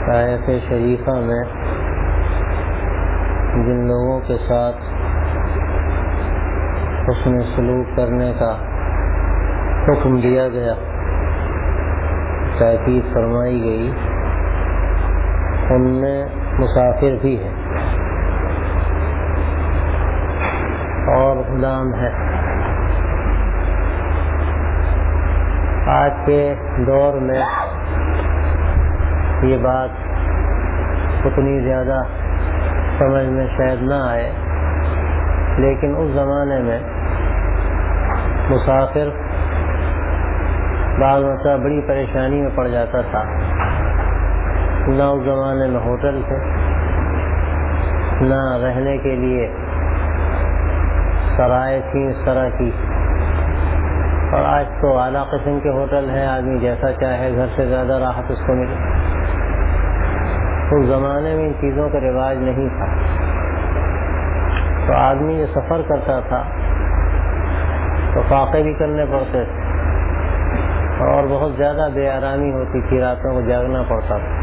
آیت شریفہ میں جن لوگوں کے ساتھ حسن سلوک کرنے کا حکم دیا گیا، تاکید فرمائی گئی، ان میں مسافر بھی ہے اور غلام ہے۔ آج کے دور میں یہ بات اتنی زیادہ سمجھ میں شاید نہ آئے، لیکن اس زمانے میں مسافر بعض مرتبہ بڑی پریشانی میں پڑ جاتا تھا۔ نہ اس زمانے میں ہوٹل تھے، نہ رہنے کے لیے سرائے تھیں اس طرح کی، اور آج تو اعلیٰ قسم کے ہوٹل ہیں، آدمی جیسا چاہے گھر سے زیادہ راحت اس کو ملے۔ اس زمانے میں ان چیزوں کا رواج نہیں تھا، تو آدمی جو سفر کرتا تھا تو فاقے بھی کرنے پڑتے تھے اور بہت زیادہ بے آرامی ہوتی تھی، راتوں کو جاگنا پڑتا تھا۔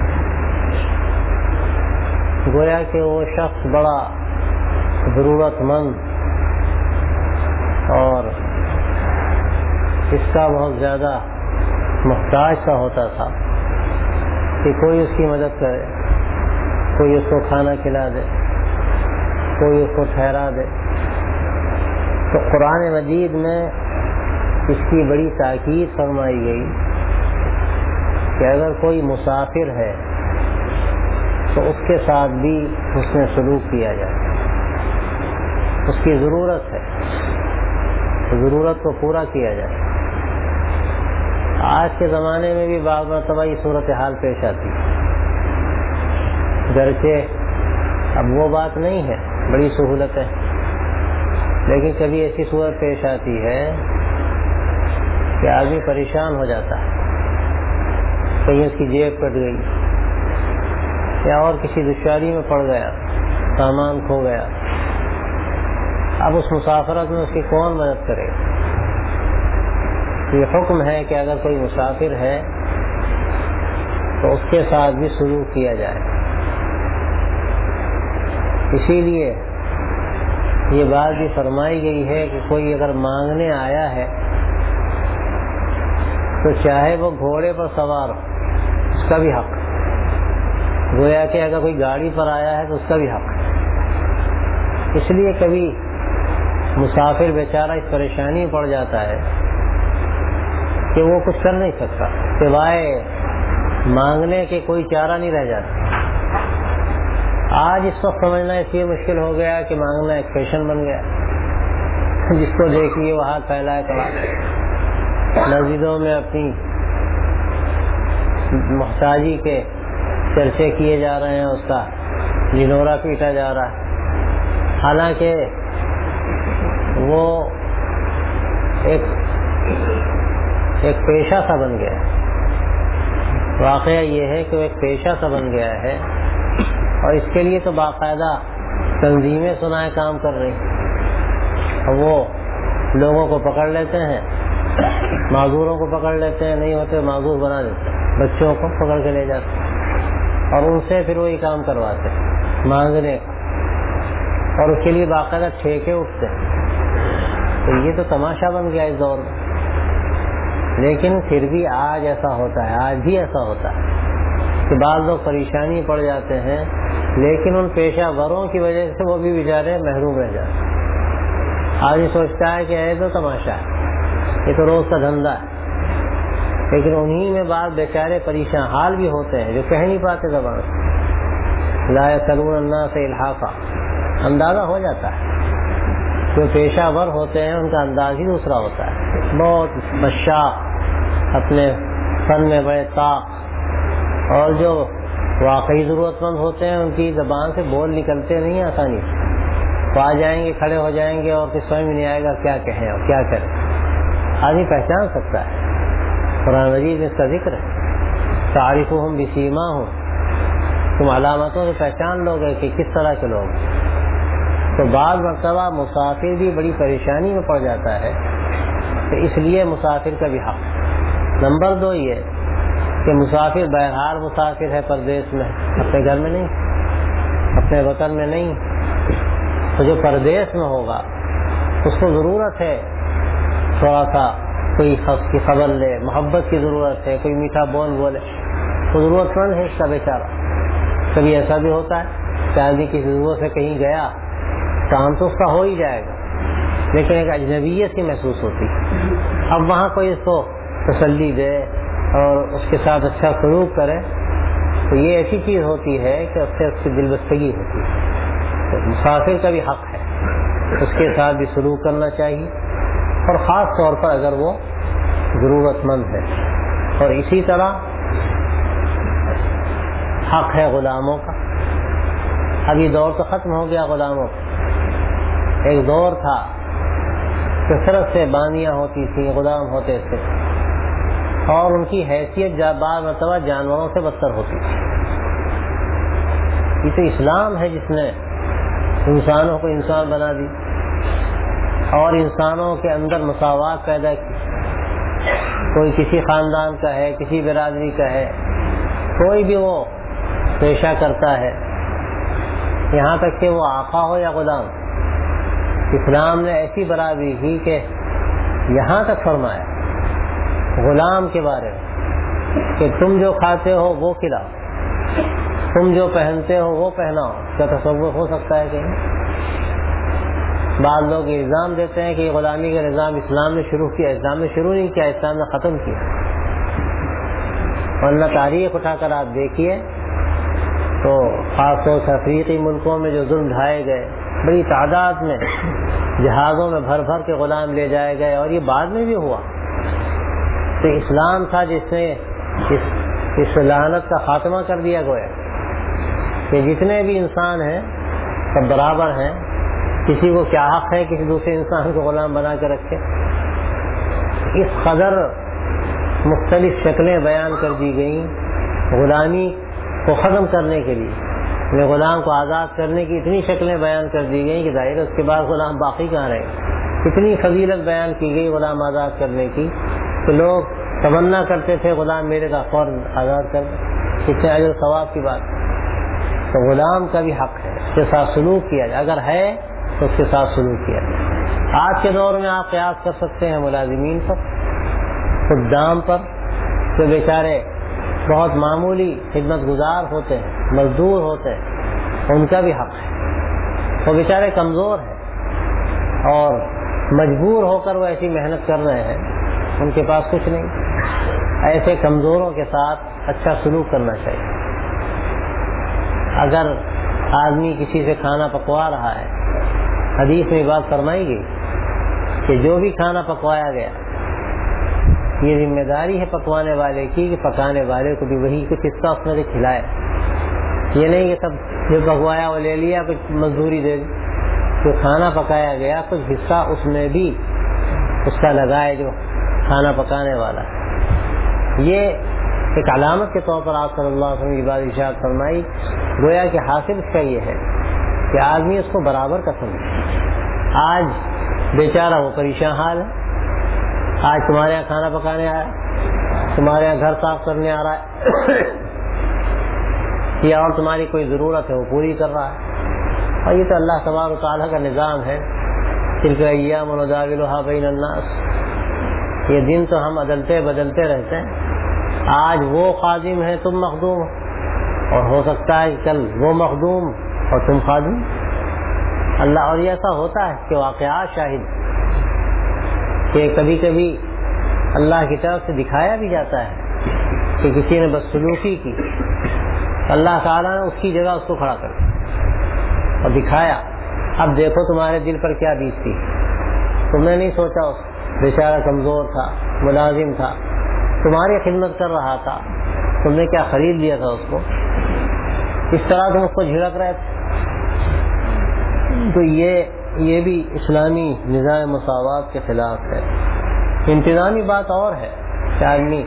گویا کہ وہ شخص بڑا ضرورت مند اور اس کا بہت زیادہ محتاج سا ہوتا تھا کہ کوئی اس کی مدد کرے، کوئی اس کو کھانا کھلا دے، کوئی اس کو ٹھہرا دے۔ تو قرآن مجید میں اس کی بڑی تاکید فرمائی گئی کہ اگر کوئی مسافر ہے تو اس کے ساتھ بھی حسن سلوک کیا جائے۔ اس کی ضرورت ہے، ضرورت کو پورا کیا جائے۔ آج کے زمانے میں بھی بعض مرتبہ یہ صورتحال پیش آتی ہے، گرچہ اب وہ بات نہیں ہے، بڑی سہولت ہے، لیکن کبھی ایسی صورت پیش آتی ہے کہ آدمی پریشان ہو جاتا ہے، کہیں اس کی جیب کٹ گئی یا اور کسی دشواری میں پڑ گیا، سامان کھو گیا۔ اب اس مسافرت میں اس کی کون مدد کرے؟ یہ حکم ہے کہ اگر کوئی مسافر ہے تو اس کے ساتھ بھی سلوک کیا جائے۔ اسی لیے یہ بات بھی فرمائی گئی ہے کہ کوئی اگر مانگنے آیا ہے تو چاہے وہ گھوڑے پر سوار ہو، اس کا بھی حق۔ گویا کہ اگر کوئی گاڑی پر آیا ہے تو اس کا بھی حق۔ اس لیے کبھی مسافر بیچارہ اس پریشانی میں پڑ جاتا ہے کہ وہ کچھ کر نہیں سکتا، سوائے مانگنے کے کوئی چارہ نہیں رہ جاتا۔ آج اس وقت سمجھنا اس لیے مشکل ہو گیا کہ مانگنا ایک فیشن بن گیا، جس کو دیکھیے وہ ہاتھ پھیلائے کھڑا، مسجدوں میں اپنی محتاجی کے چرچے کیے جا رہے ہیں، اس کا جنورا پیٹا جا رہا ہے، حالانکہ وہ ایک پیشہ سا بن گیا ہے۔ واقعہ یہ ہے کہ وہ ایک پیشہ سا بن گیا ہے، اور اس کے لیے تو باقاعدہ تنظیمیں سنائے کام کر رہی ہیں، اور وہ لوگوں کو پکڑ لیتے ہیں، معذوروں کو پکڑ لیتے ہیں، نہیں ہوتے معذور بنا دیتے ہیں، بچوں کو پکڑ کے لے جاتے ہیں اور ان سے پھر وہی کام کرواتے ہیں مانگنے کا، اور اس کے لیے باقاعدہ ٹھیکے اٹھتے ہیں۔ تو یہ تو تماشا بن گیا اس دور میں، لیکن پھر بھی آج ایسا ہوتا ہے، آج بھی ایسا ہوتا ہے کہ بعض لوگ پریشانی پڑ جاتے ہیں، لیکن ان پیشہ وروں کی وجہ سے وہ بھی بیچارے محروم رہ جاتے ہیں۔ آدمی سوچتا ہے کہ یہ تو تماشا ہے، یہ تو روز کا دھندا ہے، لیکن انہی میں بعض بیچارے پریشان حال بھی ہوتے ہیں جو کہہ نہیں پاتے زبان سے، لا یسألون الناس الحافا، اندازہ ہو جاتا ہے۔ جو پیشہ ور ہوتے ہیں ان کا انداز ہی دوسرا ہوتا ہے، بہت بشاش، اپنے فن میں بڑے طاق، اور جو واقعی ضرورت مند ہوتے ہیں ان کی زبان سے بول نکلتے نہیں ہیں آسانی سے، وہ آ جائیں گے، کھڑے ہو جائیں گے اور کچھ سمجھ میں نہیں آئے گا کیا کہیں اور کیا کریں۔ آدمی پہچان سکتا ہے، قرآن مجید میں اس کا ذکر ہے، تعریفہم بسیماہم، تم علامتوں سے پہچان لو گے کہ کس طرح کے لوگ۔ تو بعض مرتبہ مسافر بھی بڑی پریشانی میں پڑ جاتا ہے، تو اس لیے مسافر کا بھی حق۔ نمبر 2 یہ کہ مسافر بہرحال مسافر ہے پردیس میں، اپنے گھر میں نہیں، اپنے وطن میں نہیں. تو جو پردیس میں ہوگا اس کو ضرورت ہے تھوڑا سا کوئی شخص کی خبر لے، محبت کی ضرورت ہے، کوئی میٹھا بول بولے، تو ضرورت مند ہے اس کا بیچارہ. کبھی ایسا بھی ہوتا ہے کہ آدمی کسی ضرورت سے کہیں گیا، کام تو اس کا ہو ہی جائے گا لیکن ایک اجنبیت سی محسوس ہوتی ہے. اب وہاں کوئی اس کو تسلی دے اور اس کے ساتھ اچھا سلوک کرے تو یہ ایسی چیز ہوتی ہے کہ اس سے اس کی دل بستگی ہوتی ہے. تو مسافر کا بھی حق ہے اس کے ساتھ بھی سلوک کرنا چاہیے، اور خاص طور پر اگر وہ ضرورت مند ہے. اور اسی طرح حق ہے غلاموں کا. اب یہ دور تو ختم ہو گیا غلاموں کا. ایک دور تھا کثرت سے بانیاں ہوتی تھیں، غلام ہوتے تھے، اور ان کی حیثیت بعض مرتبہ جانوروں سے بدتر ہوتی تھی. یہ تو اسلام ہے جس نے انسانوں کو انسان بنا دی اور انسانوں کے اندر مساوات پیدا کی. کوئی کسی خاندان کا ہے، کسی برادری کا ہے، کوئی بھی وہ پیشہ کرتا ہے، یہاں تک کہ وہ آقا ہو یا غلام. اسلام نے ایسی برابری کی کہ یہاں تک فرمایا غلام کے بارے میں کہ تم جو کھاتے ہو وہ کھلاؤ، تم جو پہنتے ہو وہ پہناؤ. کیا تصور ہو سکتا ہے کہ بعض لوگ الزام دیتے ہیں کہ یہ غلامی کا نظام اسلام نے شروع کیا. اسلام نے شروع نہیں کیا، اسلام نے ختم کیا. ورنہ تاریخ اٹھا کر آپ دیکھیے تو خاص طور سے افریقی ملکوں میں جو ظلم ڈھائے گئے، بڑی تعداد میں جہازوں میں بھر بھر کے غلام لے جائے گئے، اور یہ بعد میں بھی ہوا. تو اسلام تھا جس نے اس لعنت کا خاتمہ کر دیا گویا کہ جتنے بھی انسان ہیں سب برابر ہیں. کسی کو کیا حق ہے کسی دوسرے انسان کو غلام بنا کے رکھے. اس قدر مختلف شکلیں بیان کر دی گئیں غلامی کو ختم کرنے کے لیے. غلام کو آزاد کرنے کی اتنی شکلیں بیان کر دی گئیں کہ ظاہر اس کے بعد غلام باقی کہاں رہے. اتنی فضیلت بیان کی گئی غلام آزاد کرنے کی کہ لوگ تمنا کرتے تھے غلام میرے کا فوراً آزاد کر دیں. کتنے اجر ثواب کی بات. تو غلام کا بھی حق ہے اس کے ساتھ سلوک کیا جائے، اگر ہے تو اس کے ساتھ سلوک کیا جائے. آج کے دور میں آپ قیاس کر سکتے ہیں ملازمین پر، خدام پر، جو بیچارے بہت معمولی خدمت گزار ہوتے ہیں، مزدور ہوتے ہیں، ان کا بھی حق ہے. وہ بیچارے کمزور ہیں اور مجبور ہو کر وہ ایسی محنت کر رہے ہیں، ان کے پاس کچھ نہیں. ایسے کمزوروں کے ساتھ اچھا سلوک کرنا چاہیے. اگر آدمی کسی سے کھانا پکوا رہا ہے، حدیث میں بات فرمائی گئی کہ جو بھی کھانا پکوایا گیا یہ ذمہ داری ہے پکوانے والے کی کہ پکانے والے کو بھی وہی کچھ حصہ اس میں سے کھلائے. یہ نہیں کہ سب جو پکوایا وہ لے لیا کچھ مزدوری دے دی. جو کھانا پکایا گیا کچھ حصہ اس میں بھی اس کا لگائے جو کھانا پکانے والا. یہ ایک علامت کے طور پر آپ صلی اللہ علیہ وسلم کی بات ارشاد فرمائی. گویا کہ حاصل اس کا یہ ہے کہ آدمی اس کو برابر کا سمجھے. آج بیچارہ وہ پریشان حال ہے، آج تمہارے یہاں کھانا پکانے آیا، تمہارے یہاں گھر صاف کرنے آ رہا ہے یا اور تمہاری کوئی ضرورت ہے وہ پوری کر رہا ہے. اور یہ تو اللہ تبارک و تعالیٰ کا نظام ہے. تلک ایام نداولھا بین الناس. یہ دن تو ہم عدلتے بدلتے رہتے ہیں. آج وہ خادم ہے تم مخدوم ہو، اور ہو سکتا ہے کہ کل وہ مخدوم اور تم خادم. اللہ، اور یہ ایسا ہوتا ہے کہ واقعات شاہد کہ کبھی کبھی اللہ کی طرف سے دکھایا بھی جاتا ہے کہ کسی نے بدسلوکی کی، اللہ تعالیٰ نے اس کی جگہ اس کو کھڑا کر دیا اور دکھایا اب دیکھو تمہارے دل پر کیا بیتتی. تم نے نہیں سوچا اس بیچارہ کمزور تھا، ملازم تھا، تمہاری خدمت کر رہا تھا، تم نے کیا خرید لیا تھا اس کو، اس طرح تم اس کو جھڑک رہے تھے. تو یہ بھی اسلامی نظام مساوات کے خلاف ہے. انتظامی بات اور ہے کہ آدمی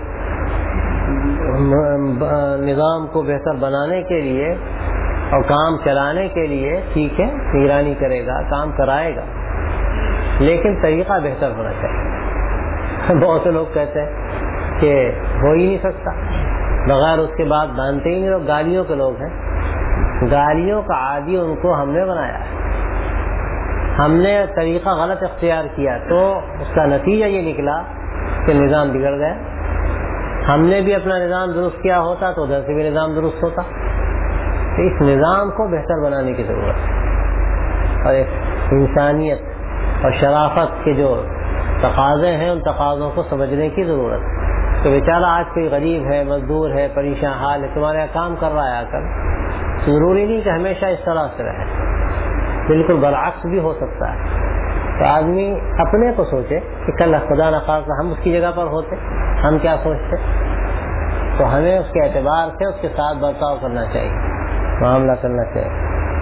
نظام کو بہتر بنانے کے لیے اور کام چلانے کے لیے ٹھیک ہے نگرانی کرے گا، کام کرائے گا، لیکن طریقہ بہتر ہونا چاہیے. بہت سے لوگ کہتے ہیں کہ ہو ہی نہیں سکتا، بغیر اس کے بعد باندھتے ہی نہیں. لوگ گالیوں کے لوگ ہیں, گالیوں کا عادی ان کو ہم نے بنایا ہے. ہم نے طریقہ غلط اختیار کیا تو اس کا نتیجہ یہ نکلا کہ نظام بگڑ گیا. ہم نے بھی اپنا نظام درست کیا ہوتا تو ادھر سے بھی نظام درست ہوتا. تو اس نظام کو بہتر بنانے کی ضرورت ہے, اور ایک انسانیت اور شرافت کے جو تقاضے ہیں ان تقاضوں کو سمجھنے کی ضرورت ہے. کہ بیچارہ آج کوئی غریب ہے, مزدور ہے, پریشان حال ہے, تمہارے یہاں کام کر رہا ہے آ کر, ضروری نہیں کہ ہمیشہ اس طرح سے رہے, بالکل برعکس بھی ہو سکتا ہے. تو آدمی اپنے کو سوچے کہ کل خدا نخواستہ ہم اس کی جگہ پر ہوتے, ہم کیا سوچتے. تو ہمیں اس کے اعتبار سے اس کے ساتھ برتاؤ کرنا چاہیے, معاملہ کرنا چاہیے.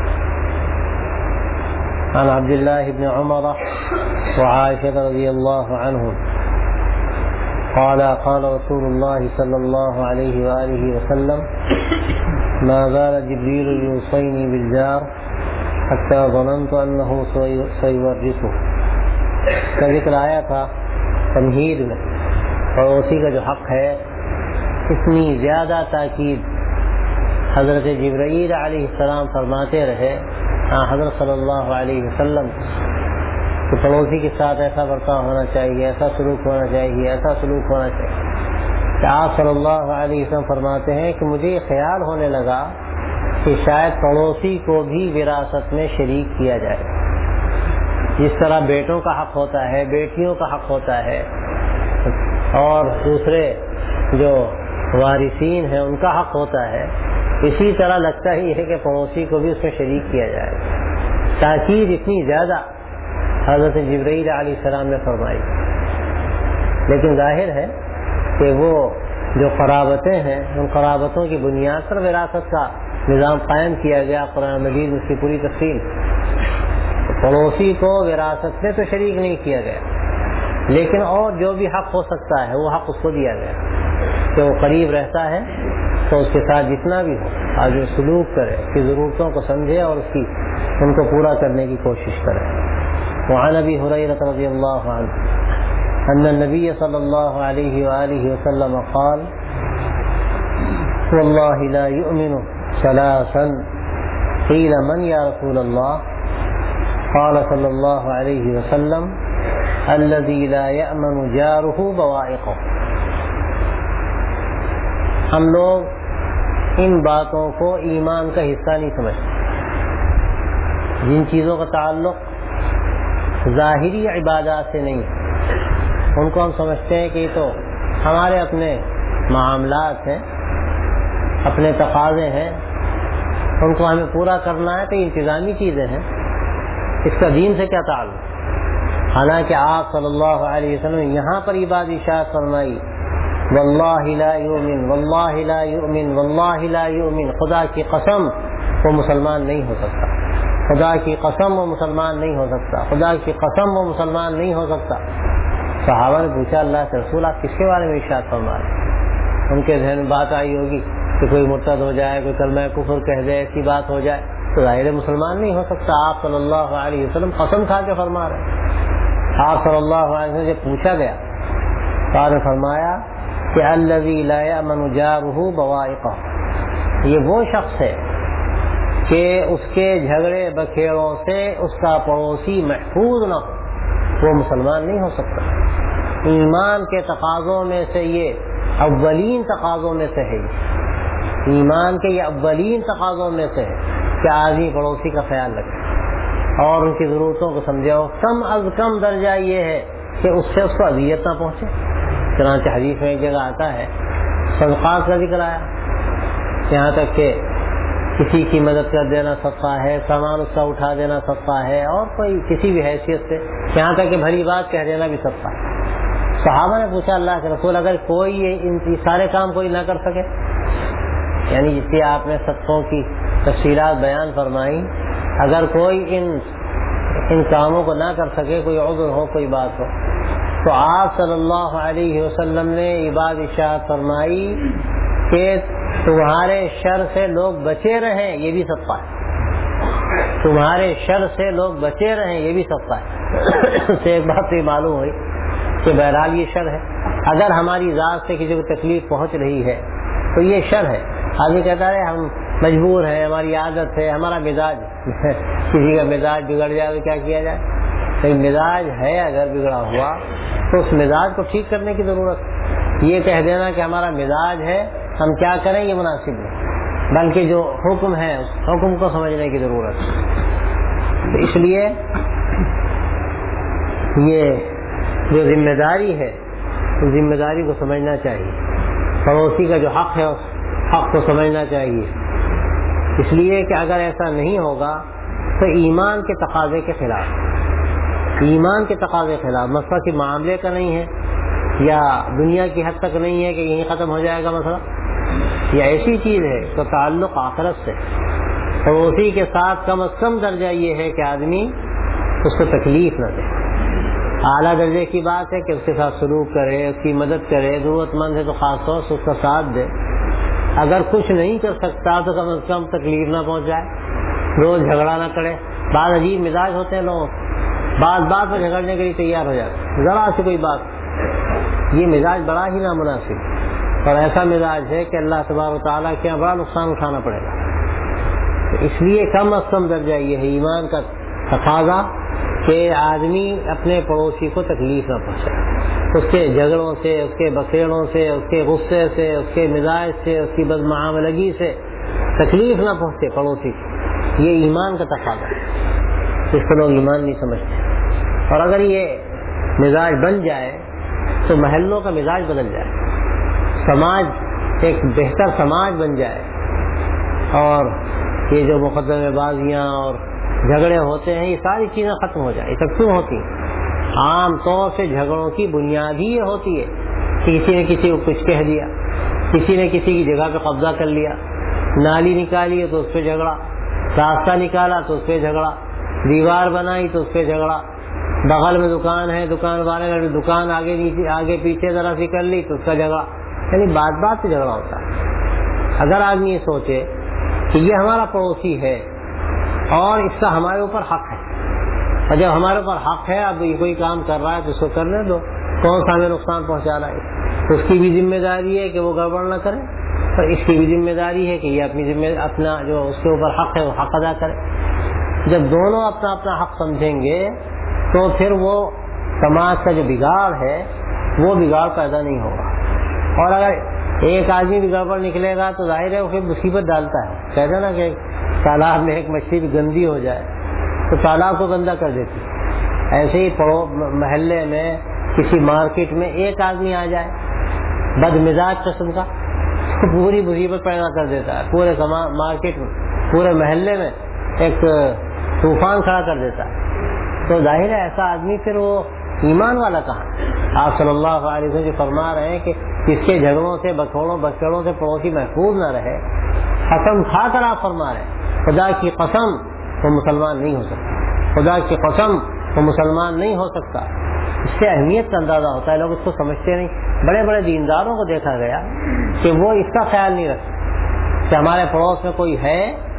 عن عبد الله بن عمر وعائشة رضي الله عنهم قال قال رسول الله صلى الله عليه وآله وسلم ما زال جبريل يوصيني بالجار حتى ظننت أنه سيورثه. کا ذکر آیا تھا تمہید میں, پڑوسی کا جو حق ہے اتنی زیادہ تاکید حضرت جبرائیل علیہ السلام فرماتے رہے حضرت صلی اللہ علیہ وسلم کہ پڑوسی کے ساتھ ایسا برتاؤ ہونا چاہیے, ایسا سلوک ہونا چاہیے, ایسا سلوک ہونا چاہیے. کہ آپ صلی اللہ علیہ وسلم فرماتے ہیں کہ مجھے خیال ہونے لگا کہ شاید پڑوسی کو بھی وراثت میں شریک کیا جائے. جس طرح بیٹوں کا حق ہوتا ہے, بیٹیوں کا حق ہوتا ہے, اور دوسرے جو وارثین ہیں ان کا حق ہوتا ہے, اسی طرح لگتا ہی ہے کہ پڑوسی کو بھی اس میں شریک کیا جائے. تاکید اتنی زیادہ حضرت جبرائیل علیہ السلام نے فرمائی. لیکن ظاہر ہے کہ وہ جو قرابتیں ہیں ان قرابتوں کی بنیاد پر وراثت کا نظام قائم کیا گیا. قرآن مجید میں اس کی پوری تفصیل. پڑوسی کو وراثت میں تو شریک نہیں کیا گیا, لیکن اور جو بھی حق ہو سکتا ہے وہ حق اس کو دیا گیا کہ وہ قریب رہتا ہے تو اس کے ساتھ جتنا بھی ہو آج وہ سلوک کرے, اس کی ضرورتوں کو سمجھے اور ان کو پورا کرنے کی کوشش کرے. وعن ابی ہریرہ رضی اللہ عنہ ان النبی صلی اللہ علیہ وآلہ وسلم قال واللہ لا یؤمن ثلاثا قیل من یا رسول اللہ قال صلی اللہ علیہ وسلم الذی لا یأمن جارہ بوائقہ. ہم لوگ ان باتوں کو ایمان کا حصہ نہیں سمجھتے. جن چیزوں کا تعلق ظاہری عبادات سے نہیں, ان کو ہم سمجھتے ہیں کہ یہ تو ہمارے اپنے معاملات ہیں, اپنے تقاضے ہیں, ان کو ہمیں پورا کرنا ہے, تو انتظامی چیزیں ہیں, اس کا دین سے کیا تعلق. حالانکہ آپ صلی اللہ علیہ وسلم نے یہاں پر یہ بات ارشاد فرمائی واللہ لا یؤمن واللہ لا یؤمن واللہ لا یؤمن, خدا کی قسم وہ مسلمان نہیں ہو سکتا, خدا کی قسم وہ مسلمان نہیں ہو سکتا, خدا کی قسم وہ مسلمان نہیں ہو سکتا. صحابہ نے پوچھا اللہ کے رسول آپ کس کے بارے میں ارشاد فرما رہے ہیں؟ ان کے ذہن میں بات آئی ہوگی کہ کوئی مرتد ہو جائے, کوئی کلمہ کفر کہہ دے, ایسی بات ہو جائے تو ظاہر مسلمان نہیں ہو سکتا. آپ صلی اللہ علیہ وسلم قسم کھا کے فرما رہے ہیں. آپ صلی اللہ علیہ وسلم سے پوچھا گیا تو آپ نے فرمایا کہ الذی لا یأمن جارہ بوائقہ, یہ وہ شخص ہے کہ اس کے جھگڑے بکھیڑوں سے اس کا پڑوسی محفوظ نہ ہو, وہ مسلمان نہیں ہو سکتا. ایمان کے تقاضوں میں سے یہ اولین تقاضوں میں سے ہے, ایمان کے یہ اولین تقاضوں میں سے ہے کہ آدمی پڑوسی کا خیال رکھے اور ان کی ضرورتوں کو سمجھے, اور کم از کم درجہ یہ ہے کہ اس سے اس کو اذیت نہ پہنچے. چنانچہ حدیث میں ایک جگہ آتا ہے صدقات کا ذکر آیا, یہاں تک کہ کسی کی مدد کر دینا صدقہ ہے, سامان اس کا اٹھا دینا صدقہ ہے, اور کوئی کسی بھی حیثیت سے یہاں تک کہ بھلی بات کہہ دینا بھی صدقہ ہے. صحابہ نے پوچھا اللہ کے رسول اگر کوئی ان سارے کام کوئی نہ کر سکے, یعنی جس سے آپ نے صدقوں کی تفصیلات بیان فرمائی, اگر کوئی ان کاموں کو نہ کر سکے, کوئی عذر ہو, کوئی بات ہو, تو آپ صلی اللہ علیہ وسلم نے یہ بات ارشاد فرمائی کہ تمہارے شر سے لوگ بچے رہیں یہ بھی صدقہ ہے, تمہارے شر سے لوگ بچے رہیں یہ بھی صدقہ ہے. سے ایک بات تو یہ معلوم ہوئی کہ بہرحال یہ شر ہے. اگر ہماری ذات سے کسی کو تکلیف پہنچ رہی ہے تو یہ شر ہے. آدمی کہتا ہے ہم مجبور ہیں, ہماری عادت ہے, ہمارا مزاج کسی کا مزاج بگڑ جائے تو کیا کیا جائے. لیکن مزاج ہے اگر بگڑا ہوا تو اس مزاج کو ٹھیک کرنے کی ضرورت ہے. یہ کہہ دینا کہ ہمارا مزاج ہے ہم کیا کریں یہ مناسب نہیں, بلکہ جو حکم ہے اس حکم کو سمجھنے کی ضرورت ہے. اس لیے یہ جو ذمہ داری ہے اس ذمہ داری کو سمجھنا چاہیے. پڑوسی کا جو حق ہے اس حق کو سمجھنا چاہیے. اس لیے کہ اگر ایسا نہیں ہوگا تو ایمان کے تقاضے کے خلاف, ایمان کے تقاضے کے خلاف. مسئلہ کہ معاملے کا نہیں ہے یا دنیا کی حد تک نہیں ہے کہ یہیں ختم ہو جائے گا مسئلہ, یہ ایسی چیز ہے تو تعلق آخرت سے. پڑوسی کے ساتھ کم از کم درجہ یہ ہے کہ آدمی اس کو تکلیف نہ دے. اعلیٰ درجے کی بات ہے کہ اس کے ساتھ سلوک کرے, اس کی مدد کرے, ضرورت مند ہے تو خاص طور سے اس کا ساتھ دے. اگر کچھ نہیں کر سکتا تو کم از کم تکلیف نہ پہنچائے, روز جھگڑا نہ کرے. بعض عجیب مزاج ہوتے ہیں لوگوں, بات پر جھگڑنے کے لیے تیار ہو جاتے, ذرا سے کوئی بات. یہ مزاج بڑا ہی نامناسب اور ایسا مزاج ہے کہ اللہ تبارک و تعالیٰ کے بڑا نقصان اٹھانا پڑے گا. اس لیے کم از کم درجہ یہ ہے ایمان کا تقاضا کہ آدمی اپنے پڑوسی کو تکلیف نہ پہنچائے. اس کے جھگڑوں سے, اس کے بکیڑوں سے, اس کے غصے سے, اس کے مزاج سے, اس کی بدمعاملگی سے تکلیف نہ پہنچے پڑوسی کو. یہ ایمان کا تقاضا ہے, اس کو لوگ ایمان نہیں سمجھتے. اور اگر یہ مزاج بن جائے تو محلوں کا مزاج بدل جائے, سماج ایک بہتر سماج بن جائے, اور یہ جو مقدمے بازیاں اور جھگڑے ہوتے ہیں یہ ساری چیزیں ختم ہو جائیں. یہ سب کیوں ہوتی ہیں؟ عام طور سے جھگڑوں کی بنیاد ہی یہ ہوتی ہے کہ کسی نے کسی کو کچھ کہہ دیا, کسی نے کسی کی جگہ پہ قبضہ کر لیا, نالی نکالی ہے تو اس پہ جھگڑا, راستہ نکالا تو اس پہ جھگڑا, دیوار بنائی تو اس پہ جھگڑا, بغل میں دکان ہے, دکان والے نے دکان آگے نیچے آگے پیچھے ذرا سی کر لی تو اس کا جھگڑا. یعنی بات پہ جھگڑا ہوتا ہے. اگر آدمی یہ سوچے کہ یہ ہمارا پڑوسی ہے اور اس کا ہمارے اوپر حق ہے, اور جب ہمارے اوپر حق ہے اب یہ کوئی کام کر رہا ہے تو اس کو کرنے دو, کون سا ہمیں نقصان پہنچا رہا ہے. اس کی بھی ذمہ داری ہے کہ وہ گڑبڑ نہ کرے, اور اس کی بھی ذمہ داری ہے کہ یہ اپنا جو اس کے اوپر حق ہے وہ حق ادا کرے. جب دونوں اپنا اپنا حق سمجھیں گے تو پھر وہ سماج کا جو بگاڑ ہے وہ بگاڑ پیدا نہیں ہوگا. اور اگر ایک آدمی بھی گڑبڑ نکلے گا تو ظاہر ہے وہ پھر مصیبت ڈالتا ہے. کہتے ہیں نا کہ تالاب میں ایک مچھلی بھی گندی ہو جائے تو تالاب کو گندا کر دیتی. ایسے ہی محلے میں کسی مارکیٹ میں ایک آدمی آ جائے بد مزاج قسم کا تو پوری مصیبت پیدا کر دیتا ہے. پورے مارکیٹ میں, پورے محلے میں ایک طوفان کھڑا کر دیتا ہے. تو ظاہر ہے ایسا آدمی پھر وہ ایمان والا کہاں. آپ صلی اللہ علیہ وسلم جو فرما رہے ہیں کہ جس کے جھگڑوں سے بکیڑوں سے پڑوسی محفوظ نہ رہے, قسم کھا کر آپ فرما رہے ہیں خدا کی قسم وہ مسلمان نہیں ہو سکتا, خدا کی قسم وہ مسلمان نہیں ہو سکتا. اس سے اہمیت کا اندازہ ہوتا ہے, لوگ اس کو سمجھتے نہیں. بڑے بڑے دینداروں کو دیکھا گیا کہ وہ اس کا خیال نہیں رکھتے کہ ہمارے پڑوس میں کوئی ہے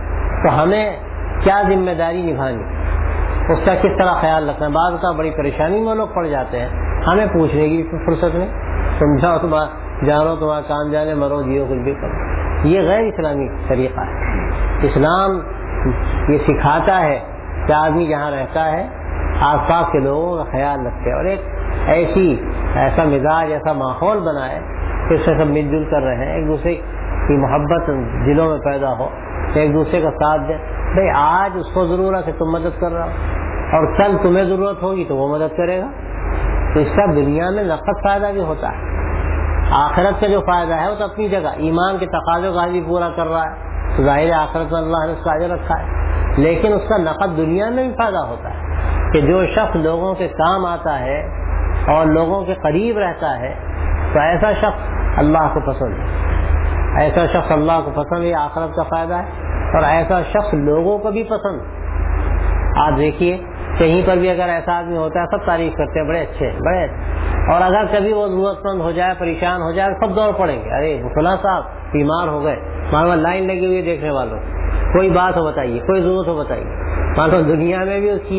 تو ہمیں کیا ذمہ داری نبھانی, اس کا کس طرح خیال رکھنا. بعض کا بڑی پریشانی میں لوگ پڑ جاتے ہیں, ہمیں پوچھنے کی فرصت نہیں, سمجھاؤ تمہارا جانو تمہارا کام جانے, مرو جیو کچھ بھی کرو. یہ غیر اسلامی طریقہ ہے. اسلام یہ سکھاتا ہے کہ آدمی جہاں رہتا ہے آس پاس کے لوگوں کا خیال رکھے اور ایک ایسا مزاج, ایسا ماحول بنائے کہ اس سے سب مل جل کر رہے, ایک دوسرے کی محبت دلوں میں پیدا ہو, ایک دوسرے کا ساتھ دے. بھائی آج اس کو ضرورت ہے تم مدد کر رہا ہو اور کل تمہیں ضرورت ہوگی تو وہ مدد کرے گا. تو اس کا دنیا میں نقد فائدہ بھی ہوتا ہے. آخرت کا جو فائدہ ہے وہ تو اپنی جگہ ایمان کے تقاضوں کا بھی پورا کر رہا ہے, تو ظاہر آخرت میں اللہ نے اس کا اجر رکھا ہے. لیکن اس کا نقد دنیا میں بھی فائدہ ہوتا ہے کہ جو شخص لوگوں کے کام آتا ہے اور لوگوں کے قریب رہتا ہے تو ایسا شخص اللہ کو پسند ہے, ایسا شخص اللہ کو پسند ہے, آخرت کا فائدہ ہے. اور ایسا شخص لوگوں کو بھی پسند. آپ دیکھیے کہیں پر بھی اگر ایسا آدمی ہوتا ہے سب تعریف کرتے ہیں, بڑے اچھے بڑے اچھے, اور اگر کبھی وہ ضرورت مند ہو جائے, پریشان ہو جائے, سب دوڑ پڑیں گے, ارے فلاں صاحب بیمار ہو گئے, مان لو لائن لگی ہوئی ہے دیکھنے والوں, کوئی بات ہو بتائیے, کوئی ضرورت ہو بتائیے. مان لو دنیا میں بھی اس کی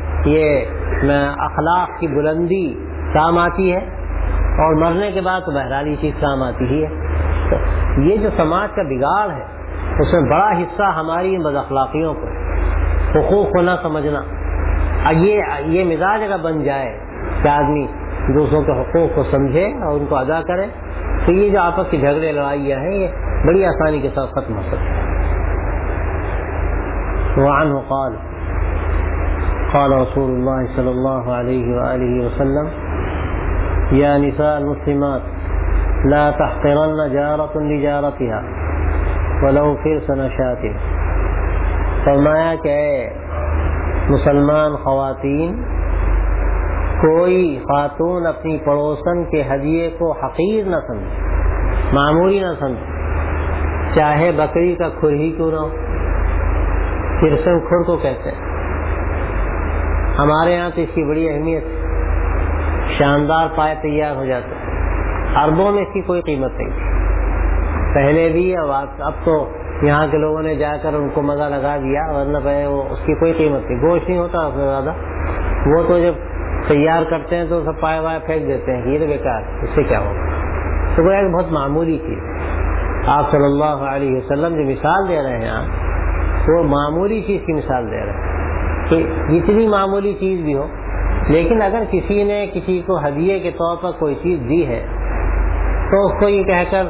یہ اخلاق کی بلندی کام آتی ہے, اور مرنے کے بعد تو بہرحال یہ چیز کام آتی ہی ہے. یہ جو سماج کا بگاڑ ہے اس میں بڑا حصہ ہماری بد اخلاقیوں کو، حقوق کو نہ سمجھنا. یہ مزاج اگر بن جائے کہ آدمی دوسروں کے حقوق کو سمجھے اور ان کو ادا کرے تو یہ جو آپس کی جھگڑے لڑائیاں ہیں یہ بڑی آسانی کے ساتھ ختم ہو سکتی ہیں. وعنہ قال رسول اللہ صلی اللہ علیہ وآلہ وسلم یا نساء المسلمات لا تحقرن جارة لجارتها ولو فرس نشاة. فرمایا کہ اے مسلمان خواتین، کوئی خاتون اپنی پڑوسن کے ہدیے کو حقیر نہ سمجھے، معمولی نہ سمجھے، چاہے بکری کا کھر ہی کیوں نہ ہو. فرسن کھر کو کہتے ہیں. ہمارے یہاں تو اس کی بڑی اہمیت ہے، شاندار پائے تیار ہو جاتے ہیں. عربوں میں اس کی کوئی قیمت نہیں تھی پہلے بھی، اب تو یہاں کے لوگوں نے جا کر ان کو مزہ لگا دیا، ورنہ پہلے وہ اس کی کوئی قیمت نہیں. گوشت نہیں ہوتا اس میں زیادہ، وہ تو جب تیار کرتے ہیں تو سب پائے وائے پھینک دیتے ہیں، یہ تو بیکار، اس سے کیا ہوگا. تو وہ ایک بہت معمولی چیز. آپ صلی اللہ علیہ وسلم جو مثال دے رہے ہیں آپ، وہ معمولی چیز کی مثال دے رہے ہیں کہ جتنی معمولی چیز بھی ہو، لیکن اگر کسی نے کسی کو ہدیے کے طور پر کوئی چیز دی ہے تو اس کو یہ کہہ کر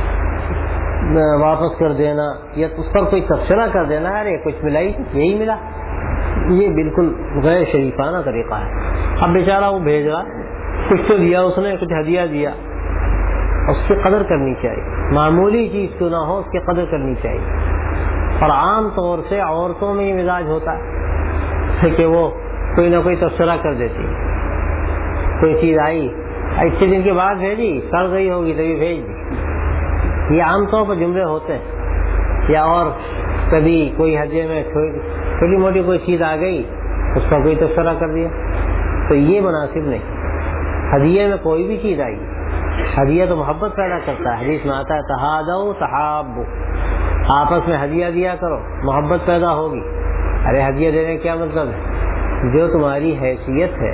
واپس کر دینا یا اس پر کوئی تبصرہ کر دینا، ارے کچھ ملا ہی یہی ملا، یہ بالکل غیر شریفانہ طریقہ ہے. اب بیچارہ وہ بھیج رہا، کچھ تو دیا اس نے، کچھ ہدیہ دیا، اس کی قدر کرنی چاہیے. معمولی چیز کیوں نہ ہو اس کی قدر کرنی چاہیے. اور عام طور سے عورتوں میں یہ مزاج ہوتا ہے کہ وہ کوئی نہ کوئی تبصرہ کر دیتی. کوئی چیز آئی، اچھے دن کے بعد بھیجی، سڑ گئی ہوگی تبھی بھیج دی، یہ عام طور پر جملے ہوتے ہیں. یا اور کبھی کوئی ہدیے میں چھوٹی موٹی کوئی چیز آ گئی، اس کا کوئی تبصرہ کر دیا، تو یہ مناسب نہیں. ہدیے میں کوئی بھی چیز آئی، ہدیہ تو محبت پیدا کرتا ہے. حدیث میں آتا ہے تہادوا تحابوا، آپس میں ہدیہ دیا کرو، محبت پیدا ہوگی. ارے ہدیہ دینے کا کیا مطلب ہے؟ جو تمہاری حیثیت ہے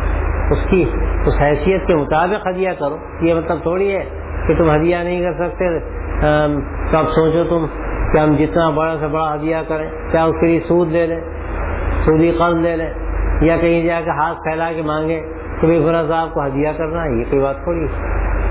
اس حیثیت کے مطابق ہدیہ کرو. یہ مطلب تھوڑی ہے کہ تم ہدیہ نہیں کر سکتے تو اب سوچو تم کہ ہم جتنا بڑا سے بڑا ہدیہ کریں، کیا اس کے لیے سود لے لیں، سودی قرض لے لیں، یا کہیں جا کے ہاتھ پھیلا کے مانگے کہ بھائی فلاں صاحب کو ہدیہ کرنا ہے. یہ کوئی بات تھوڑی ہے.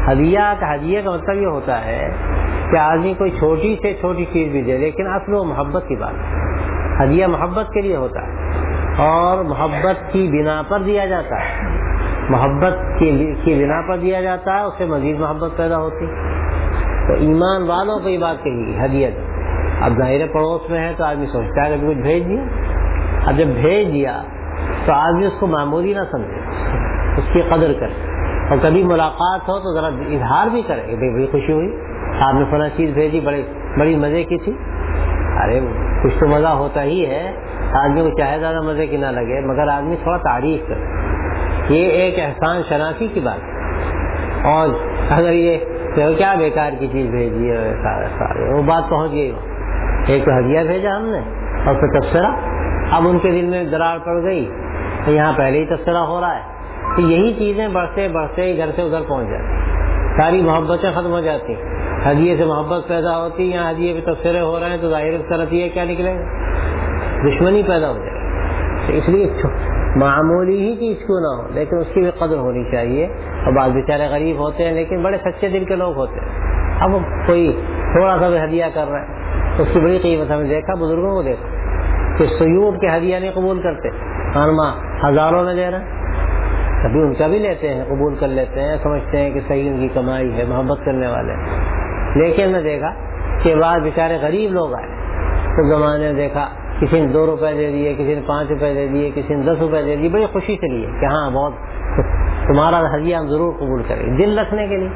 ہدیہ کا مطلب یہ ہوتا ہے کہ آدمی کوئی چھوٹی سے چھوٹی چیز بھی دے، لیکن اصل وہ محبت کی بات ہے. ہدیہ محبت کے لیے ہوتا ہے اور محبت کی بنا پر دیا جاتا ہے. محبت کی بنا پر دیا جاتا ہے، اس سے مزید محبت پیدا ہوتی. تو ایمان والوں کو یہ بات کہی ہدیہ. اب ظاہر پڑوس میں ہے تو آدمی سوچتا ہے کہ کچھ بھیج دیا. اب جب بھیج دیا تو آدمی اس کو معمولی نہ سمجھے، اس کی قدر کرے. اور کبھی ملاقات ہو تو ذرا اظہار بھی کرے کہ بڑی خوشی ہوئی، آپ نے فلاں چیز بھیجی، بڑی مزے کی تھی. ارے کچھ تو مزہ ہوتا ہی ہے، آدمی کو چاہے زیادہ مزے کی نہ لگے، مگر آدمی تھوڑا تعریف کرے. یہ ایک احسان شناسی کی بات ہے. اور اگر یہ کیا بیکار کی چیز بھیجی ہے، وہ بات پہنچ گئی. ایک تو ہدیہ بھیجا ہم نے اور پھر تبصرہ. اب ان کے دل میں درار پڑ گئی تو یہاں پہلے ہی تبصرہ ہو رہا ہے. تو یہی چیزیں بڑھتے بڑھتے ادھر سے ادھر پہنچ جاتی، ساری محبتیں ختم ہو جاتی. ہدیے سے محبت پیدا ہوتی، یہاں ہدیے پہ تبصرے ہو رہے ہیں تو ظاہر طرف یہ کیا نکلے گا؟ دشمنی پیدا ہو جائے. تو اس لیے معمولی ہی چیز کیوں نہ ہو لیکن اس کی بھی قدر ہونی چاہیے. اور بعض بیچارے غریب ہوتے ہیں لیکن بڑے سچے دل کے لوگ ہوتے ہیں. اب کوئی تھوڑا سا بھی ہدیہ کر رہا ہے تو اس کی بڑی قیمت ہمیں دیکھا، بزرگوں کو دیکھا کہ سیوٹ کے ہدیہ نہیں قبول کرتے، خانماں ہزاروں میں دے رہے ہیں. کبھی ان کا بھی لیتے ہیں، قبول کر لیتے ہیں، سمجھتے ہیں کہ صحیح ان کی کمائی ہے، محبت کرنے والے. لیکن میں دیکھا کہ بعض بیچارے غریب لوگ آئے تو زمانے میں دیکھا کسی نے 2 روپے دے دیے، کسی نے 5 روپے دے دیے، کسی نے 10 روپے دے دیے، بڑی خوشی سے لیے کہ ہاں بہت تمہارا ہدیہ ہم ضرور قبول کریں، دل رکھنے کے لیے.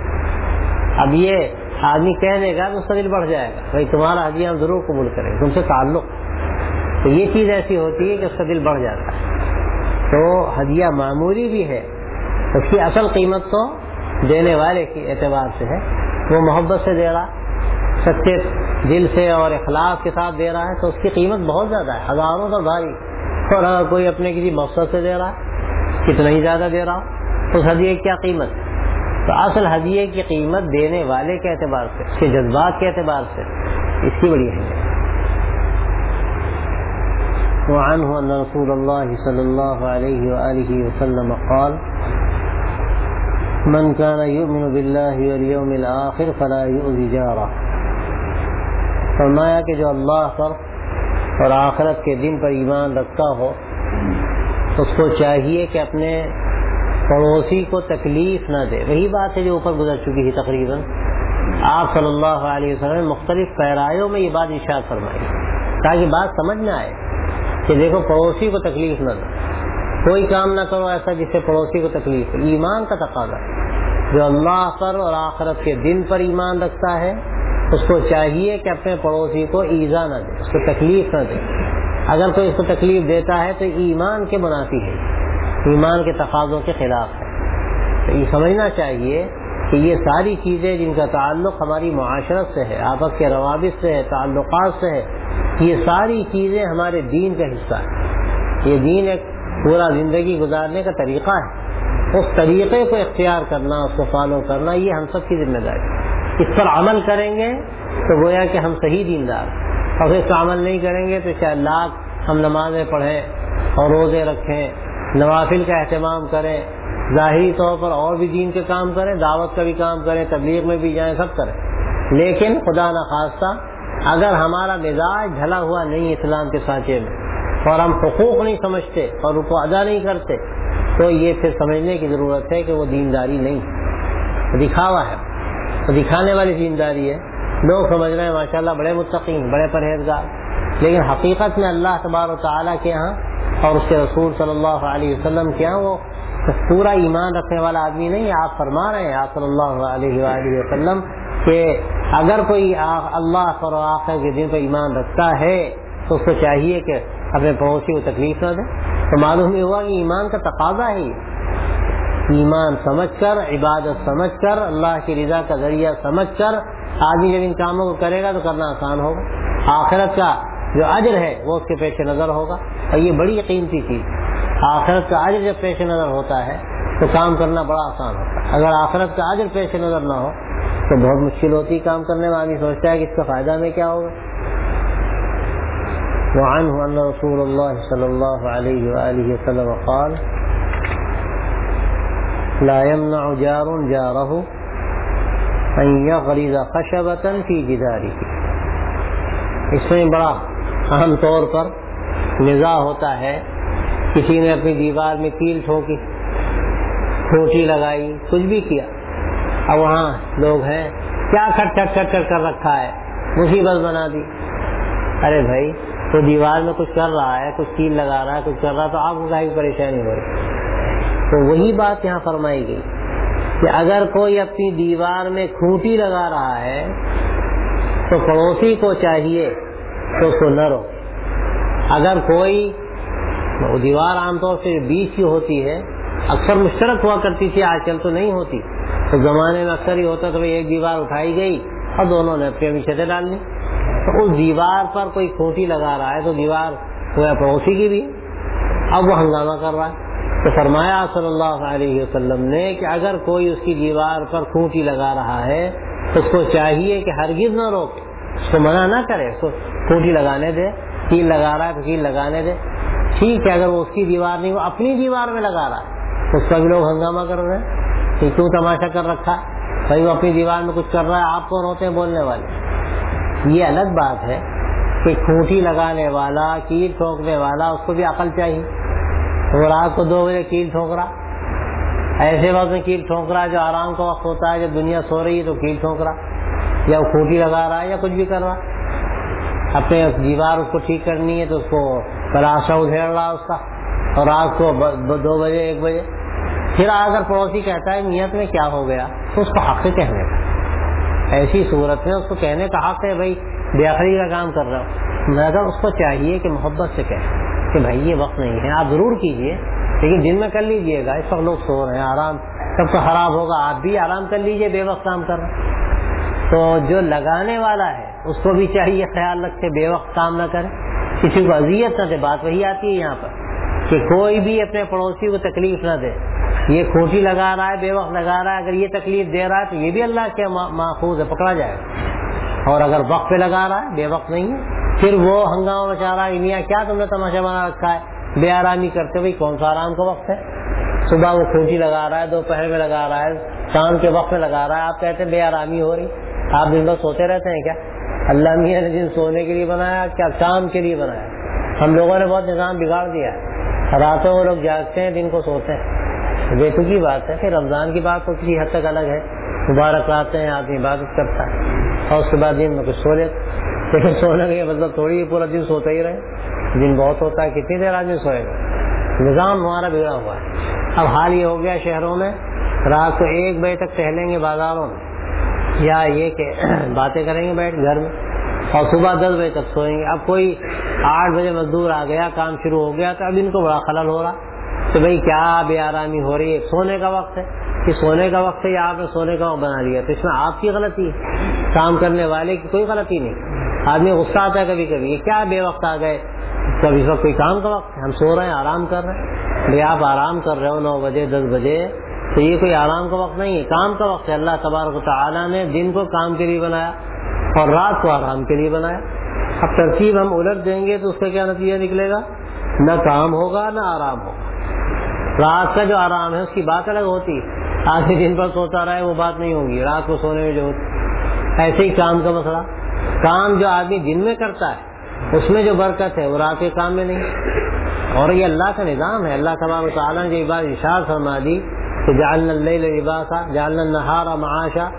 اب یہ آدمی کہہ دے گا تو اس کا دل بڑھ جائے گا، بھائی تمہارا ہدیہ ہم ضرور قبول کریں، تم سے تعلق. تو یہ چیز ایسی ہوتی ہے کہ اس کا دل بڑھ جاتا ہے. تو ہدیہ معمولی بھی ہے، اس کی اصل قیمت تو دینے والے کے اعتبار سے ہے. وہ محبت سے دے رہا، سچے دل سے اور اخلاص کے ساتھ دے رہا ہے تو اس کی قیمت بہت زیادہ ہے، ہزاروں کا بھاری. اور اگر کوئی اپنے کسی مقصد سے دے رہا ہے، کتنا ہی زیادہ دے رہا ہو، اس ہدیے کی کیا قیمت؟ تو اصل ہدیے کی قیمت دینے والے کے اعتبار سے، اس کے جذبات کے اعتبار سے اس کی بڑی اہمیت ہے۔ وعنہ ان رسول اللہ صلی اللہ علیہ وآلہ وسلم قال من كان يؤمن بالله واليوم الآخر فلا يؤذي جاره۔ فرمایا کہ جو اللہ پر اور آخرت کے دن پر ایمان رکھتا ہو اس کو چاہیے کہ اپنے پڑوسی کو تکلیف نہ دے۔ وہی بات ہے جو اوپر گزر چکی تھی تقریباً۔ آپ صلی اللہ علیہ وسلم مختلف پیرایوں میں یہ بات ارشاد فرمائی تاکہ بات سمجھ میں آئے کہ دیکھو پڑوسی کو تکلیف نہ دو، کوئی کام نہ کرو ایسا جس سے پڑوسی کو تکلیف ہو۔ ایمان کا تقاضا جو اللہ پر اور آخرت کے دن پر ایمان رکھتا ہے اس کو چاہیے کہ اپنے پڑوسی کو ایذا نہ دے، اس کو تکلیف نہ دے۔ اگر کوئی اس کو تکلیف دیتا ہے تو ایمان کے منافی ہے، ایمان کے تقاضوں کے خلاف ہے۔ تو یہ سمجھنا چاہیے کہ یہ ساری چیزیں جن کا تعلق ہماری معاشرت سے ہے، آپس کے روابط سے ہے، تعلقات سے ہے، یہ ساری چیزیں ہمارے دین کا حصہ ہے۔ یہ دین ایک پورا زندگی گزارنے کا طریقہ ہے، اس طریقے کو اختیار کرنا، اس کو فالو کرنا، یہ ہم سب کی ذمہ داری۔ اس پر عمل کریں گے تو گویا کہ ہم صحیح دیندار، اور اس پر عمل نہیں کریں گے تو شاید لاکھ ہم نمازیں پڑھیں اور روزے رکھیں، نوافل کا اہتمام کریں، ظاہری طور پر اور بھی دین کے کام کریں، دعوت کا بھی کام کریں، تبلیغ میں بھی جائیں، سب کریں، لیکن خدا نخواستہ اگر ہمارا مزاج ڈھلا ہوا نہیں اسلام کے سانچے میں اور ہم حقوق نہیں سمجھتے اور ان کو ادا نہیں کرتے تو یہ پھر سمجھنے کی ضرورت ہے کہ وہ دینداری نہیں، دکھاوا ہے، دکھانے والی دینداری ہے۔ لوگ سمجھ رہے ہیں ماشاءاللہ بڑے متقین، بڑے پرہیزگار، لیکن حقیقت میں اللہ تبارک و تعالیٰ کے ہاں اور اس کے رسول صلی اللہ علیہ وسلم کے ہاں وہ پورا ایمان رکھنے والا آدمی نہیں ہے۔ آپ فرما رہے ہیں آپ صلی اللہ علیہ وآلہ وسلم کہ اگر کوئی اللہ پر اور آخر کے دن پر ایمان رکھتا ہے تو اس کو چاہیے کہ اپنے پڑوسی کو تکلیف نہ دے۔ تو معلوم یہ ہوا کہ ایمان کا تقاضا ہے، ایمان سمجھ کر، عبادت سمجھ کر، اللہ کی رضا کا ذریعہ سمجھ کر آدمی جب ان کاموں کو کرے گا تو کرنا آسان ہوگا، آخرت کا جو اجر ہے وہ اس کے پیش نظر ہوگا، اور یہ بڑی قیمتی چیز، آخرت کا اجر جب پیش نظر ہوتا ہے تو کام کرنا بڑا آسان ہوتا ہے۔ اگر آخرت کا اجر پیش نظر نہ ہو تو بہت مشکل ہوتی کام کرنے میں، آدمی سوچتا ہے کہ اس کا فائدہ میں کیا ہوگا۔ وعنہ ان رسول اللہ صلی اللہ علیہ وآلہ وسلم قال لا يمنع جار جاره ان يغرز خشبة في جداره۔ اس میں بڑا اہم طور پر نزاع ہوتا ہے، کسی نے اپنی دیوار میں کیل ٹھوکی، کھوٹی لگائی، کچھ بھی کیا، اب وہاں لوگ ہیں کیا کھٹ کھٹ کھٹ کر رکھا ہے، مصیبت بنا دی۔ ارے بھائی تو دیوار میں کچھ کر رہا ہے، کچھ کیل لگا رہا ہے، کچھ کر رہا ہے، تو آپ کو کہیں پریشانی ہو رہی۔ تو وہی بات یہاں فرمائی گئی کہ اگر کوئی اپنی دیوار میں کھوٹی لگا رہا ہے تو پڑوسی کو چاہیے تو اس کو نہ روکے۔ اگر کوئی دیوار عام طور سے بیچ کی ہوتی ہے، اکثر مشترک ہوا کرتی تھی، آج کل تو نہیں ہوتی، تو زمانے میں اکثر ہی ہوتا تو ایک دیوار اٹھائی گئی اور دونوں نے اپنی اپنی چھتیں ڈال لی۔ تو اس دیوار پر کوئی کھوٹی لگا رہا ہے تو دیوار وہ پڑوسی کی بھی ہے، اب وہ ہنگامہ کر رہا ہے۔ تو فرمایا صلی اللہ علیہ وسلم نے کہ اگر کوئی اس کی دیوار پر کھوٹی لگا رہا ہے تو اس کو چاہیے کہ ہرگز نہ روکے، اس کو منع نہ کرے، اس کو کھوٹی لگانے دے، کیل لگا رہا ہے تو کیل لگانے دے، ٹھیک ہے۔ اگر وہ اس کی دیوار نہیں، وہ اپنی دیوار میں لگا رہا ہے، اس کا بھی لوگ ہنگامہ کر رہے ہیں کہ کیوں تماشا کر رکھا ہے بھائی، وہ اپنی دیوار میں کچھ کر رہا ہے، آپ کون ہوتے ہیں بولنے والے۔ یہ الگ بات ہے کہ کھوٹی لگانے والا، کیل ٹھوکنے والا، اس کو بھی عقل چاہیے۔ وہ رات کو 2 بجے کیل ٹھوک رہا، ایسے وقت میں کیل ٹھوک رہا ہے جو آرام کا وقت ہوتا ہے، جب دنیا سو رہی ہے تو کیل ٹھوک رہا، یا وہ کھوٹی لگا رہا ہے یا کچھ بھی کر رہا، اپنے دیوار اس کو ٹھیک کرنی ہے تو اس کو تلاشا ادھیڑ رہا اس کا، اور رات کو 2 بجے 1 بجے۔ پھر اگر پڑوسی کہتا ہے نیت میں کیا ہو گیا تو اس کو حق ہے کہنے کا، ایسی صورت میں اس کو کہنے کا حق ہے، بھائی بے عقلی کا کام کر رہا ہوں، مگر اس کو چاہیے کہ محبت سے کہے کہ بھائی یہ وقت نہیں ہے، آپ ضرور کیجئے لیکن دن میں کر لیجئے گا، اس وقت لوگ سو رہے ہیں، آرام سب کو خراب ہوگا، آپ بھی آرام کر لیجئے، بے وقت کام کر رہے ہیں۔ تو جو لگانے والا ہے اس کو بھی چاہیے خیال رکھے بے وقت کام نہ کرے، کسی کو اذیت نہ دے۔ بات وہی آتی ہے یہاں پر کہ کوئی بھی اپنے پڑوسی کو تکلیف نہ دے، یہ کھوٹی لگا رہا ہے، بے وقت لگا رہا ہے، اگر یہ تکلیف دے رہا ہے تو یہ بھی اللہ کے ماخوذ ہے، پکڑا جائے گا. اور اگر وقت پہ لگا رہا ہے، بے وقت نہیں ہے، پھر وہ ہنگامہ مچا رہا ہے، میاں کیا تم نے تماشا بنا رکھا ہے، بے آرامی کرتے ہوئے، کون سا آرام کا وقت ہے؟ صبح وہ کھوٹی لگا رہا ہے، دوپہر میں لگا رہا ہے، شام کے وقت میں لگا رہا ہے، آپ کہتے ہیں بے آرامی ہو رہی. آپ دن بھر سوتے رہتے ہیں کیا؟ اللہ میاں نے دن سونے کے لیے بنایا، کیا کام کے لیے بنایا؟ ہم لوگوں نے بہت نظام بگاڑ دیا ہے، راتوں کو لوگ جاگتے ہیں، دن کو سوتے ہیں. بیتو کی بات ہے. پھر رمضان کی بات تو کسی حد تک الگ ہے، مبارک راتیں ہیں، آدمی عبادت کرتا ہے اور اس کے بعد دن میں کچھ سو لیتے. لیکن سونے کا یہ مطلب تھوڑی پورا دن سوتا ہی رہے، دن بہت ہوتا ہے، کتنی دیر آدمی سوئے گا؟ نظام ہمارا بگڑا ہوا ہے. اب حال یہ ہو گیا شہروں میں رات کو 1 بجے تک ٹہلیں گے بازاروں میں، یا یہ کہ باتیں کریں گے بیٹھ گھر میں، اور صبح 10 بجے تک سوئیں گے. اب کوئی 8 بجے مزدور آ گیا، کام شروع ہو گیا، تو اب ان کو بڑا خلل ہو رہا کہ بھئی کیا بے آرامی ہو رہی ہے. سونے کا وقت ہے کہ سونے کا وقت ہے، یا آپ نے سونے کا وقت بنا لیا، تو اس میں آپ کی غلطی ہے، کام کرنے والے کی کوئی غلطی نہیں. آدمی غصہ آتا ہے کبھی کبھی، یہ کیا بے وقت آ گئے، کبھی اس وقت کوئی کام کا وقت ہے، ہم سو رہے ہیں، آرام کر رہے ہیں. بھئی آپ آرام کر رہے ہو 9 بجے 10 بجے، تو یہ کوئی آرام کا وقت نہیں ہے، کام کا وقت ہے. اللہ تبارک و تعالیٰ نے دن کو کام کے لیے بنایا اور رات کو آرام کے لیے بنایا. اب ترتیب ہم الٹ دیں گے تو اس کا کیا نتیجہ نکلے گا؟ نہ کام ہوگا نہ آرام ہوگا. رات کا جو آرام ہے اس کی بات الگ ہوتی ہے، آدمی دن پر سوتا رہے وہ بات نہیں ہوگی، رات کو سونے میں جو ہوتی. ایسے ہی کام کا مسئلہ، کام جو آدمی دن میں کرتا ہے اس میں جو برکت ہے وہ رات کے کام میں نہیں. اور یہ اللہ کا نظام ہے. اللہ تبارک و تعالیٰ نے جو بات ارشاد فرما دی کہ جعلنا اللیل لباسا جعلنا النہار معاشا،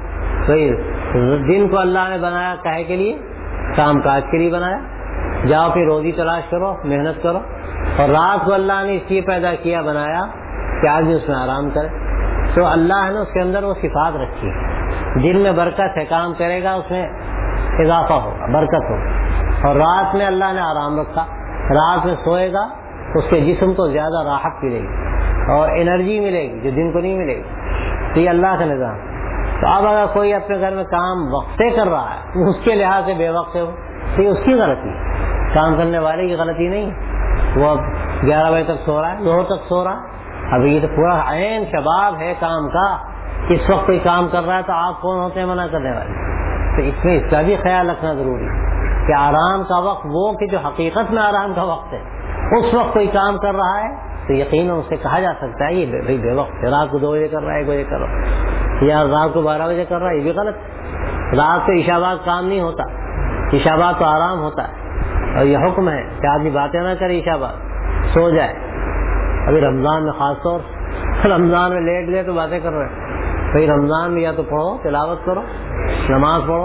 دن کو اللہ نے بنایا کہے کے لیے؟ کام کاج کے لیے بنایا، جاؤ پھر روزی تلاش کرو، محنت کرو. اور رات کو اللہ نے اس لیے پیدا کیا بنایا کہ آدمی اس میں آرام کرے. تو اللہ نے اس کے اندر وہ صفات رکھی ہے. دن میں برکت ہے، کام کرے گا اس میں اضافہ ہوگا، برکت ہوگا. اور رات میں اللہ نے آرام رکھا، رات میں سوئے گا اس کے جسم کو زیادہ راحت ملے گی اور انرجی ملے گی جو دن کو نہیں ملے گی. تو یہ اللہ کا نظام. تو اب اگر کوئی اپنے گھر میں کام وقت سے کر رہا ہے، اس کے لحاظ سے بے وقت ہو، تو یہ اس کی غلطی ہے، کام کرنے والے کی غلطی نہیں. وہ اب 11 بجے تک سو رہا ہے، 2 تک سو رہا ہے، اب یہ تو پورا عین شباب ہے کام کا. اس وقت کوئی کام کر رہا ہے تو آپ کون ہوتے ہیں منع کرنے والے؟ تو اس میں اس کا بھی خیال رکھنا ضروری ہے کہ آرام کا وقت وہ کہ جو حقیقت میں آرام کا وقت ہے، اس وقت کوئی کام کر رہا ہے تو یقیناً اسے کہا جا سکتا ہے یہ بھائی بے وقت ہے، رات کو 2 بجے کر رہا ہے، 1 بجے کر رہا ہے، یا رات کو 12 بجے کر رہا ہے، یہ بھی غلط ہے. رات کو عشاء بعد کام نہیں ہوتا، عشاء بعد تو آرام ہوتا ہے. اور یہ حکم ہے کہ آدمی باتیں نہ کرے، عشاء بعد سو جائے. ابھی رمضان میں خاص طور رمضان میں لیٹ گئے تو باتیں کر رہے ہیں. بھائی رمضان میں یا تو پڑھو، تلاوت کرو، نماز پڑھو،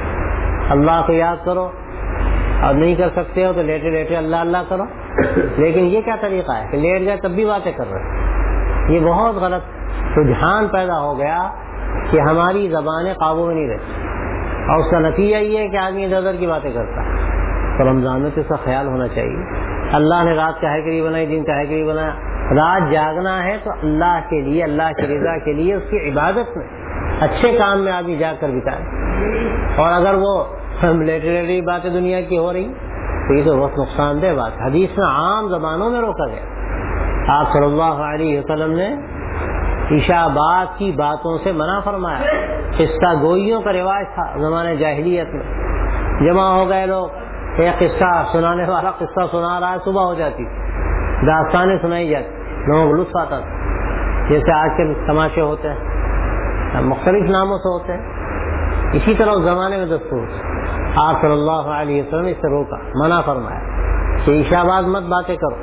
اللہ کو یاد کرو، اور نہیں کر سکتے ہو تو لیٹے لیٹے اللہ اللہ کرو. لیکن یہ کیا طریقہ ہے کہ لیٹ گئے تب بھی باتیں کر رہے ہیں؟ یہ بہت غلط رجحان پیدا ہو گیا کہ ہماری زبانیں قابو میں نہیں رہتی، اور اس کا نتیجہ یہ ہے کہ آدمی ادھر ادھر کی باتیں کرتا ہے. تو رمضان میں تو اس کا خیال ہونا چاہیے. اللہ نے رات کاہے کے لیے بنائی، دن کاہے کے لیے بنایا؟ رات جاگنا ہے تو اللہ کے لیے، اللہ کی رضا کے لیے، اس کی عبادت میں، اچھے کام میں آدمی جاگ کر بتائے. اور اگر وہ لیٹے لیٹے باتیں دنیا کی ہو رہی تو یہ تو بہت نقصان دہ بات. حدیث میں عام زبانوں میں روکا گیا. آپ صلی اللہ علیہ وسلم نے عشاء بعد کی باتوں سے منع فرمایا. قصہ گوئیوں کا رواج تھا زمانے جاہلیت میں. جمع ہو گئے لوگ، ایک قصہ سنانے والا قصہ سنا رہا ہے، صبح ہو جاتی، داستانیں سنائی جاتی، لوگوں کو لطف آتا تھا. جیسے آج کے تماشے ہوتے ہیں، مختلف ناموں سے ہوتے ہیں، اسی طرح اس زمانے میں دستور. آپ صلی اللہ علیہ وسلم اس سے روکا، منع فرمایا کہ عشاء بعد مت باتیں کرو،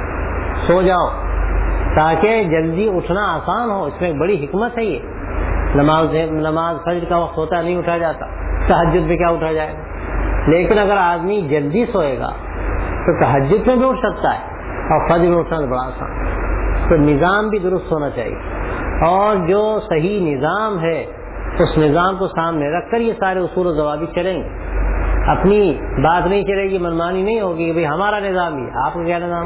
سو جاؤ تاکہ جلدی اٹھنا آسان ہو. اس میں ایک بڑی حکمت ہے. یہ نماز فجر کا وقت ہوتا ہے، نہیں اٹھا جاتا، تہجد میں کیا اٹھا جائے گا؟ لیکن اگر آدمی جلدی سوئے گا تو تہجد میں بھی اٹھ سکتا ہے، اور فجر میں اٹھنا تو بڑا آسان. تو نظام بھی درست ہونا چاہیے، اور جو صحیح نظام ہے اس نظام کو سامنے رکھ کر یہ سارے اصول و ضوابط چلیں گے. اپنی بات نہیں چلے گی، منمانی نہیں ہوگی کہ بھئی ہمارا نظام ہی. آپ کا کیا نظام؟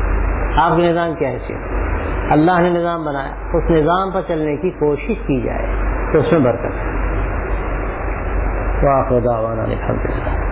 آپ کا نظام کیا حیثیت؟ اللہ نے نظام بنایا، اس نظام پر چلنے کی کوشش کی جائے تو اس میں برکت ہے. وآخر دعوانا الحمدللہ.